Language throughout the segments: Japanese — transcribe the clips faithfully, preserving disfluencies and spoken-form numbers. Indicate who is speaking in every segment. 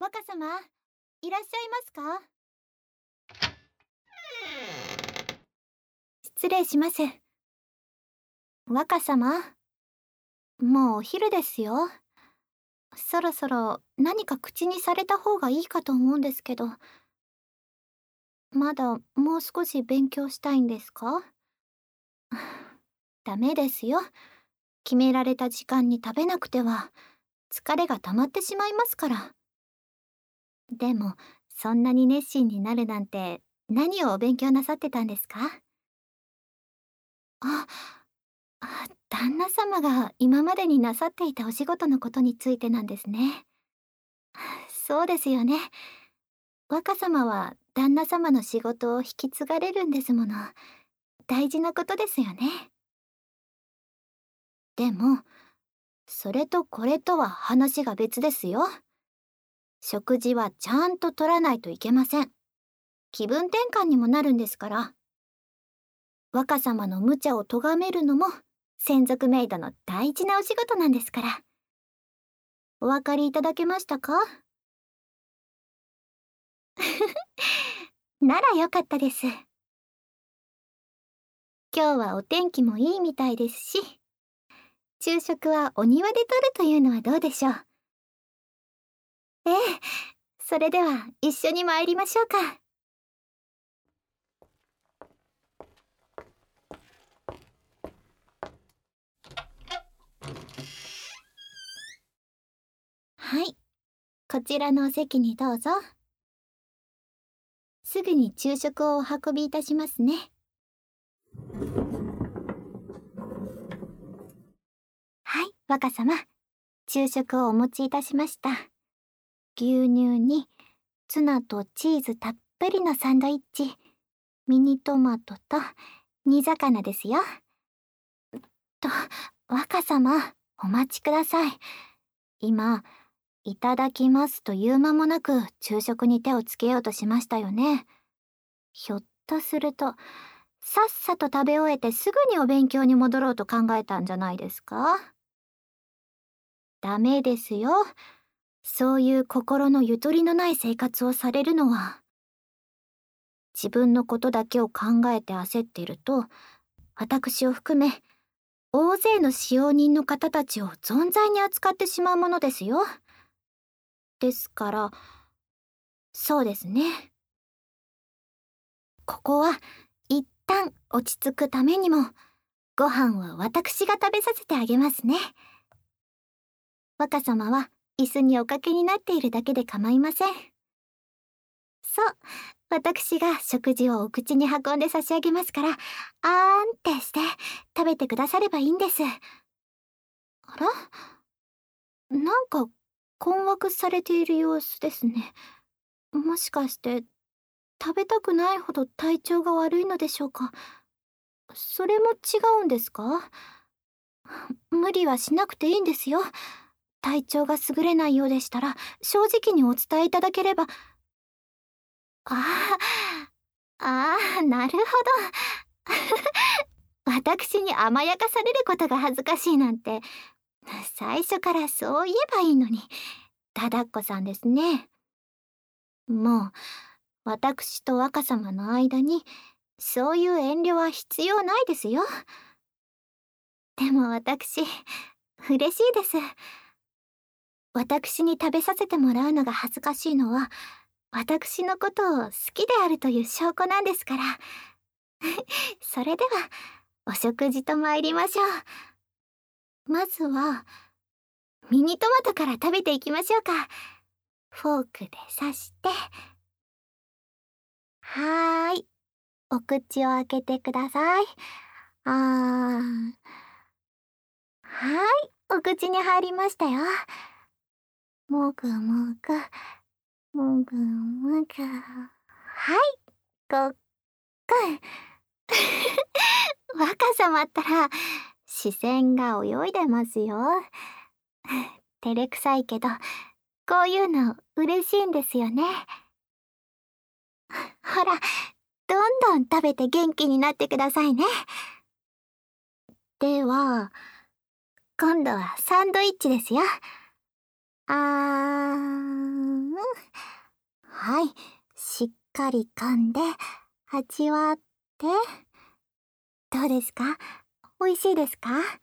Speaker 1: 若様、いらっしゃいますか？失礼します。若様、もうお昼ですよ。そろそろ何か口にされた方がいいかと思うんですけど、まだもう少し勉強したいんですか？ダメですよ。決められた時間に食べなくては疲れが溜まってしまいますから。でも、そんなに熱心になるなんて何をお勉強なさってたんですか？あ、あ、旦那様が今までになさっていたお仕事のことについてなんですね。そうですよね。若様は旦那様の仕事を引き継がれるんですもの。大事なことですよね。でも、それとこれとは話が別ですよ。食事はちゃんと取らないといけません。気分転換にもなるんですから。若様の無茶を咎めるのも専属メイドの大事なお仕事なんですから。お分かりいただけましたか？ならよかったです。今日はお天気もいいみたいですし、昼食はお庭でとるというのはどうでしょう。ええ、それでは一緒に参りましょうか。はい、こちらのお席にどうぞ。すぐに昼食をお運びいたしますね。はい、若様。昼食をお持ちいたしました。牛乳にツナとチーズたっぷりのサンドイッチ、ミニトマトと煮魚ですよ。と、若様、お待ちください。今、いただきますと言う間もなく昼食に手をつけようとしましたよね。ひょっとすると、さっさと食べ終えてすぐにお勉強に戻ろうと考えたんじゃないですか？ダメですよ。そういう心のゆとりのない生活をされるのは、自分のことだけを考えて焦っていると、私を含め、大勢の使用人の方たちを存在に扱ってしまうものですよ。ですから、そうですね。ここは、一旦落ち着くためにも、ご飯は私が食べさせてあげますね。若様は椅子におかけになっているだけで構いません。そう、私が食事をお口に運んで差し上げますから、あーんってして食べてくださればいいんです。あら？なんか困惑されている様子ですね。もしかして食べたくないほど体調が悪いのでしょうか？それも違うんですか？無理はしなくていいんですよ。体調が優れないようでしたら正直にお伝えいただければ。ああ、ああ、なるほど。私に甘やかされることが恥ずかしいなんて、最初からそう言えばいいのに。ただっこさんですね。もう、私と若様の間に、そういう遠慮は必要ないですよ。でも私、嬉しいです。私に食べさせてもらうのが恥ずかしいのは、私のことを好きであるという証拠なんですから。それでは、お食事と参りましょう。まずは、ミニトマトから食べていきましょうか。フォークで刺して。はーい。お口を開けてください。あー。はーい。お口に入りましたよ。もぐもぐ。もぐもぐ。はい。ごっくん。若様ったら、視線が泳いでますよ。照れくさいけど、こういうの嬉しいんですよね。ほら、どんどん食べて元気になってくださいね。では、今度はサンドイッチですよ。あーん。 はい、しっかり噛んで味わって。どうですか？美味しいですか？よ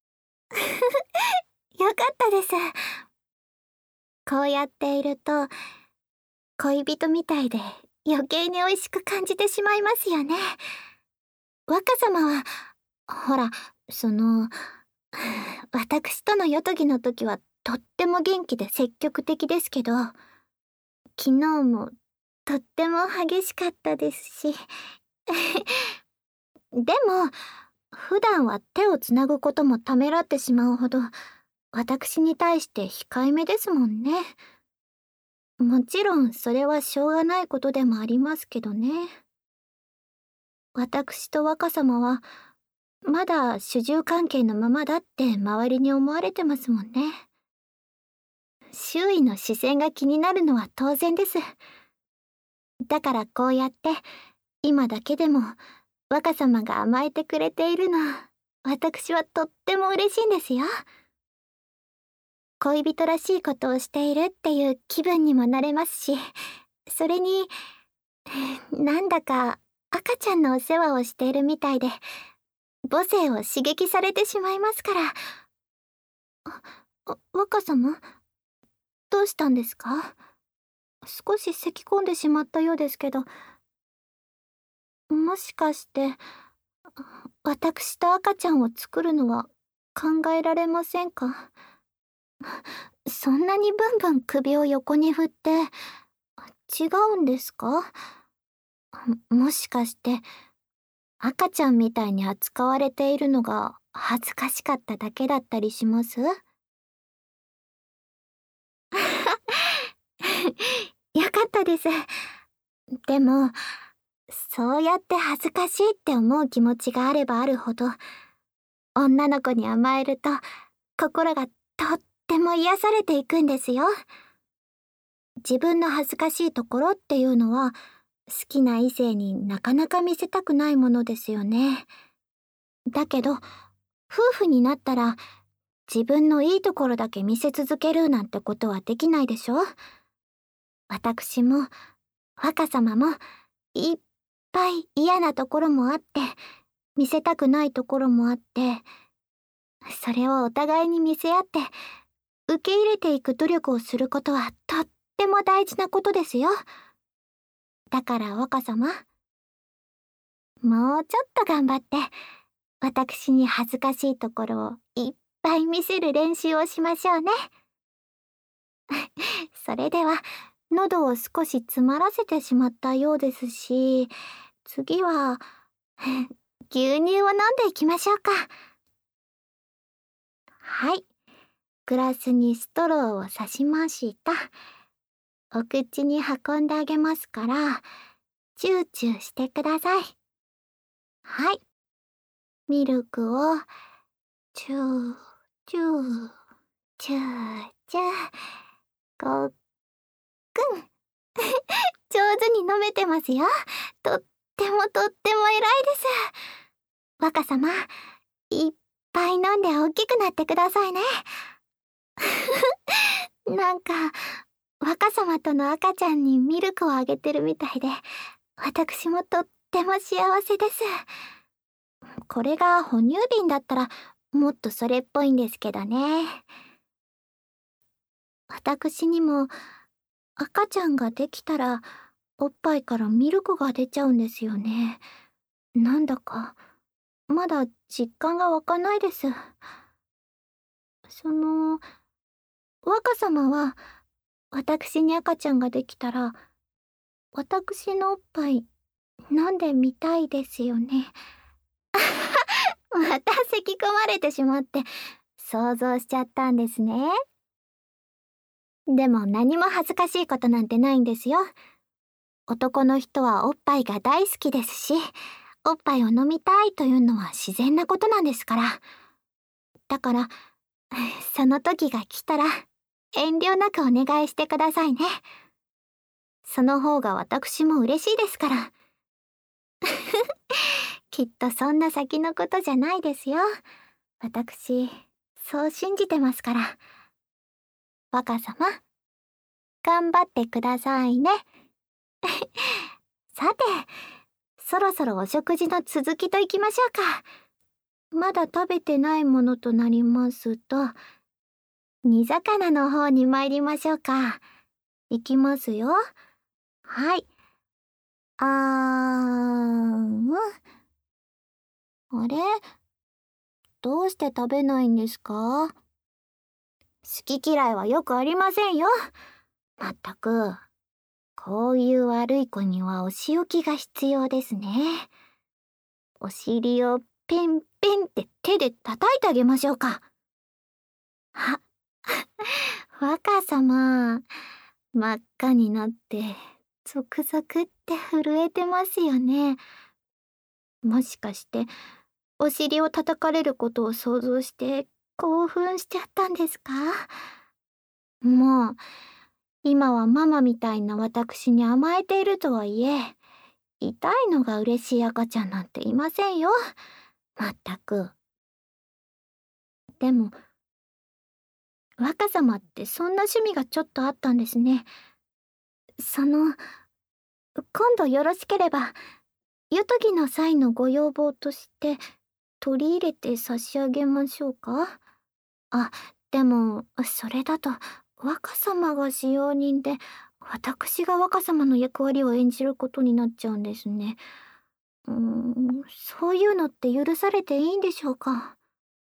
Speaker 1: かったです。こうやっていると恋人みたいで余計に美味しく感じてしまいますよね。若様はほら、その私との夜とぎの時はとっても元気で積極的ですけど、昨日もとっても激しかったですしでも普段は手をつなぐこともためらってしまうほど私に対して控えめですもんね。もちろんそれはしょうがないことでもありますけどね。私と若様はまだ主従関係のままだって周りに思われてますもんね。周囲の視線が気になるのは当然です。だからこうやって今だけでも若様が甘えてくれているの、私はとっても嬉しいんですよ。恋人らしいことをしているっていう気分にもなれますし、それになんだか赤ちゃんのお世話をしているみたいで母性を刺激されてしまいますから。あ、あ若様、どうしたんですか？少し咳き込んでしまったようですけど。もしかして私と赤ちゃんを作るのは考えられませんか？そんなにブンブン首を横に振って違うんですか？もしかして赤ちゃんみたいに扱われているのが恥ずかしかっただけだったりします？よかったです。でもそうやって恥ずかしいって思う気持ちがあればあるほど、女の子に甘えると心がとっても癒されていくんですよ。自分の恥ずかしいところっていうのは好きな異性になかなか見せたくないものですよね。だけど夫婦になったら自分のいいところだけ見せ続けるなんてことはできないでしょ。私も若様もいっぱい嫌なところもあって見せたくないところもあって、それをお互いに見せ合って受け入れていく努力をすることはとっても大事なことですよ。だから若様、もうちょっと頑張って私に恥ずかしいところをいっぱい見せる練習をしましょうね。それでは喉を少し詰まらせてしまったようですし、次は牛乳を飲んでいきましょうか。はい、グラスにストローを刺しました。お口に運んであげますからチューチューしてください。はい、ミルクをチューチューチューチュー、ごっくん上手に飲めてますよ。とってもとっても偉いです。若様、いっぱい飲んで大きくなってくださいね。なんか若様との赤ちゃんにミルクをあげてるみたいで私もとっても幸せです。これが哺乳瓶だったらもっとそれっぽいんですけどね。私にも赤ちゃんができたらおっぱいからミルクが出ちゃうんですよね。なんだかまだ実感が湧かないです。その若様は私に赤ちゃんができたら私のおっぱい飲んでみたいですよね。また咳き込まれてしまって想像しちゃったんですね。でも何も恥ずかしいことなんてないんですよ。男の人はおっぱいが大好きですし、おっぱいを飲みたいというのは自然なことなんですから。だからその時が来たら遠慮なくお願いしてくださいね。その方が私も嬉しいですから。きっとそんな先のことじゃないですよ。私そう信じてますから。若様。 頑張ってくださいね。さて、そろそろお食事の続きといきましょうか。まだ食べてないものとなりますと、煮魚の方に参りましょうか。いきますよ。はい。あーん。あれ？どうして食べないんですか？好き嫌いはよくありませんよ。まったく、こういう悪い子にはお仕置きが必要ですね。お尻をペンペンって手で叩いてあげましょうか。あ、若様、真っ赤になってゾクゾクって震えてますよね。もしかしてお尻を叩かれることを想像して興奮しちゃったんですか？もう今はママみたいな私に甘えているとはいえ、痛いのが嬉しい赤ちゃんなんていませんよ。まったく。でも若様ってそんな趣味がちょっとあったんですね。その、今度よろしければ湯研ぎの際のご要望として取り入れて差し上げましょうか？あ、でもそれだと若様が使用人で私が若様の役割を演じることになっちゃうんですね。うーん、そういうのって許されていいんでしょうか？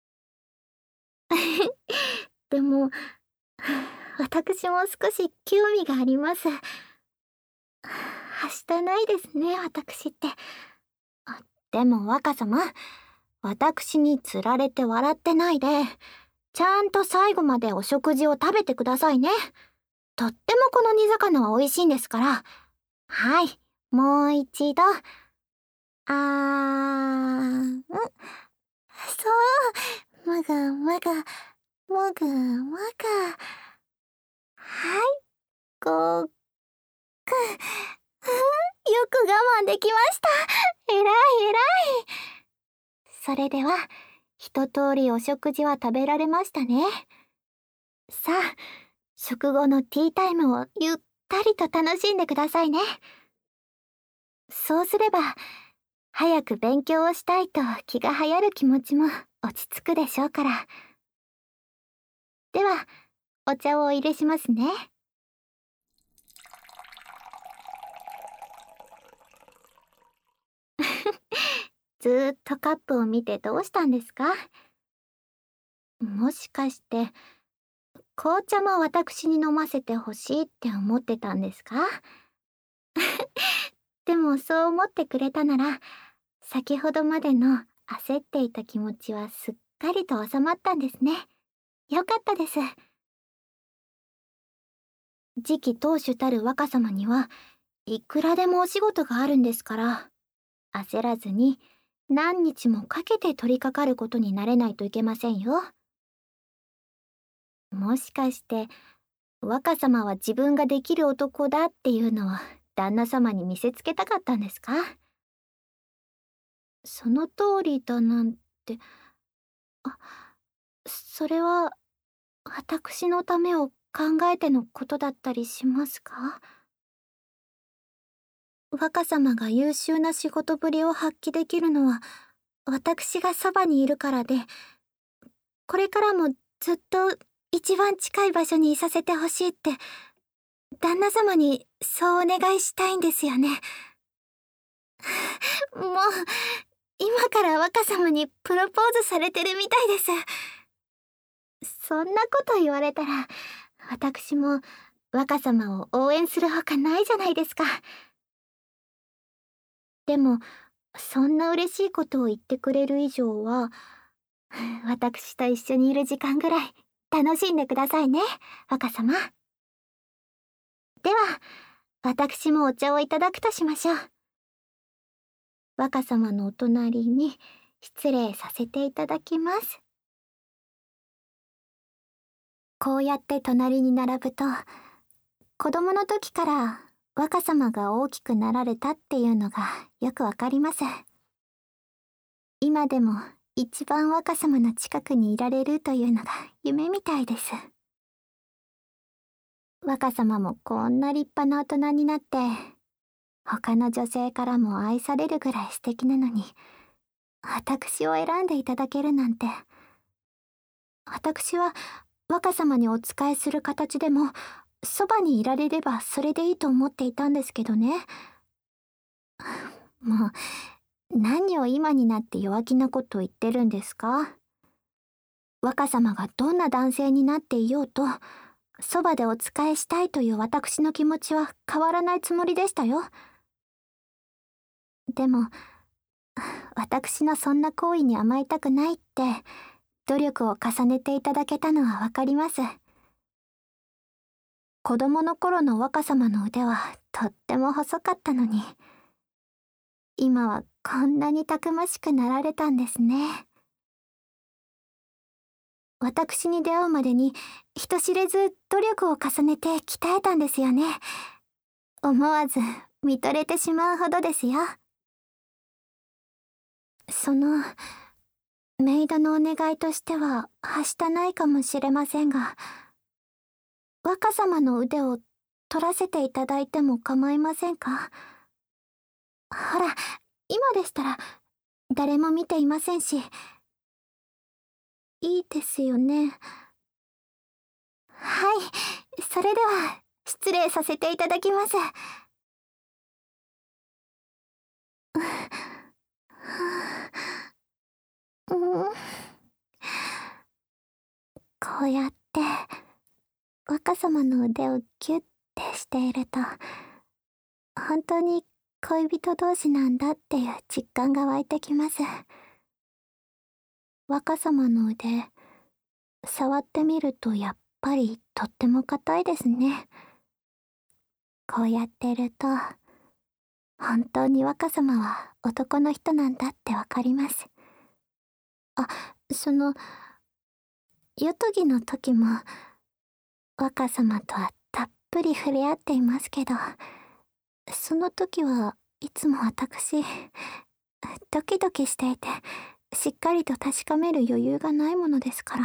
Speaker 1: でも私も少し興味があります。はしたないですね、私って。あ、でも若様、私につられて笑ってないで、ちゃんと最後までお食事を食べてくださいね。とってもこの煮魚は美味しいんですから。はい、もう一度。あーん。そう、むがむが、むぐむぐ。はい、ごく。よく我慢できました。えらいえらい。それでは、一通りお食事は食べられましたね。さあ、食後のティータイムをゆったりと楽しんでくださいね。そうすれば、早く勉強をしたいと気が流行る気持ちも落ち着くでしょうから。では、お茶をお入れしますね。ずーっとカップを見てどうしたんですか？もしかして、紅茶も私に飲ませてほしいって思ってたんですか？でもそう思ってくれたなら、先ほどまでの焦っていた気持ちはすっかりと収まったんですね。よかったです。次期当主たる若様にはいくらでもお仕事があるんですから、焦らずに何日もかけて取り掛かることになれないといけませんよ。もしかして若様は自分ができる男だっていうのを旦那様に見せつけたかったんですか？その通りだなんて、あ、それは私のためを考えてのことだったりしますか？若様が優秀な仕事ぶりを発揮できるのは私がそばにいるからで、これからもずっと一番近い場所にいさせてほしいって旦那様にそうお願いしたいんですよね。もう今から若様にプロポーズされてるみたいです。そんなこと言われたら私も若様を応援するほかないじゃないですか。でもそんな嬉しいことを言ってくれる以上は、私と一緒にいる時間ぐらい楽しんでくださいね、若様。では、私もお茶をいただくとしましょう。若様のお隣に失礼させていただきます。こうやって隣に並ぶと、子供の時から若様が大きくなられたっていうのがよくわかります。今でも一番若様の近くにいられるというのが夢みたいです。 若様もこんな立派な大人になって、他の女性からも愛されるぐらい素敵なのに、私を選んでいただけるなんて。私は若様にお仕えする形でも、そばにいられればそれでいいと思っていたんですけどね。もう、何を今になって弱気なこと言ってるんですか？若様がどんな男性になっていようと、そばでお仕えしたいという私の気持ちは変わらないつもりでしたよ。でも、私のそんな行為に甘えたくないって、努力を重ねていただけたのはわかります。子供の頃の若様の腕はとっても細かったのに、今はこんなにたくましくなられたんですね。私に出会うまでに人知れず努力を重ねて鍛えたんですよね。思わず見とれてしまうほどですよ。その、メイドのお願いとしてははしたないかもしれませんが、若様の腕を取らせていただいても構いませんか？ほら、今でしたら誰も見ていませんし。いいですよね。はい、それでは失礼させていただきます。うん、こうやって若様の腕をギュッてしていると、本当に恋人同士なんだっていう実感が湧いてきます。若様の腕、触ってみるとやっぱりとっても硬いですね。こうやってると、本当に若様は男の人なんだってわかります。あ、その、夜とぎの時も、若様とはたっぷり触れ合っていますけど、その時はいつも私、ドキドキしていて、しっかりと確かめる余裕がないものですから。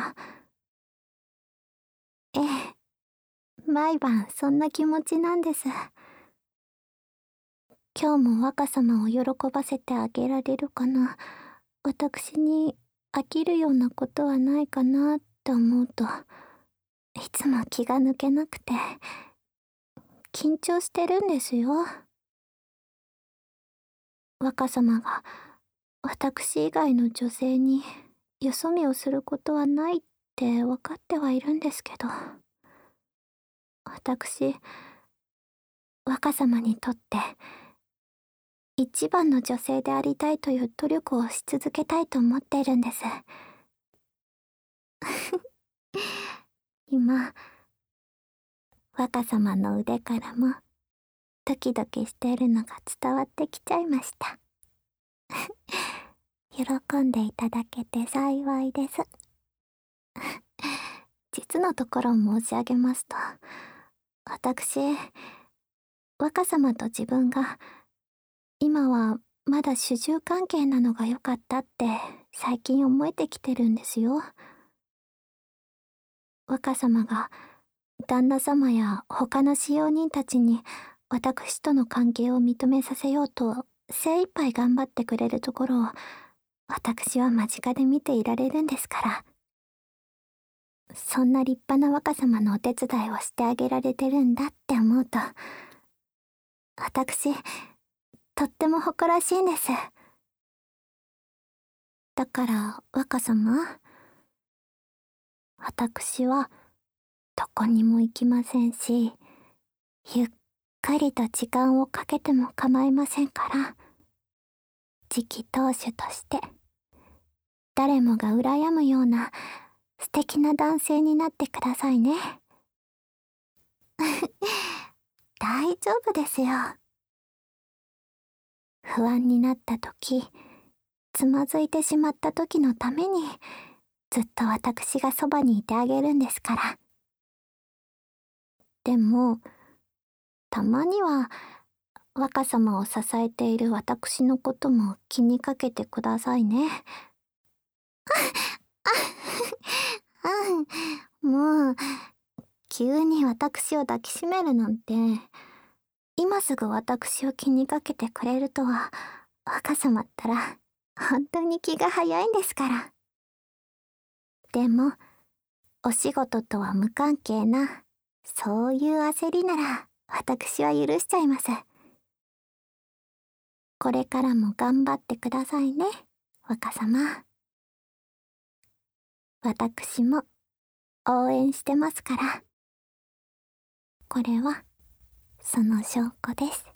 Speaker 1: ええ、毎晩そんな気持ちなんです。今日も若様を喜ばせてあげられるかな。私に飽きるようなことはないかなって思うと、いつも気が抜けなくて、緊張してるんですよ。若様が私以外の女性によそ見をすることはないって分かってはいるんですけど、私、若様にとって一番の女性でありたいという努力をし続けたいと思っているんです。今、若様の腕からもドキドキしているのが伝わってきちゃいました。喜んでいただけて幸いです。実のところ申し上げますと、私、若様と自分が今はまだ主従関係なのが良かったって最近思えてきてるんですよ。若様が旦那様や他の使用人たちに私との関係を認めさせようと精一杯頑張ってくれるところを私は間近で見ていられるんですから。そんな立派な若様のお手伝いをしてあげられてるんだって思うと、私、とっても誇らしいんです。だから若様、私はどこにも行きませんし、ゆっくりと時間をかけても構いませんから、次期当主として誰もが羨むような素敵な男性になってくださいね。大丈夫ですよ。不安になった時、つまずいてしまった時のために、ずっと私がそばにいてあげるんですから。でも、たまには若様を支えている私のことも気にかけてくださいね。うん、もう、 急に私を抱きしめるなんて、今すぐ私を気にかけてくれるとは、若様ったら、本当に気が早いんですから。でも、お仕事とは無関係な、そういう焦りなら、私は許しちゃいます。これからも頑張ってくださいね、若様。私も応援してますから。これは、その証拠です。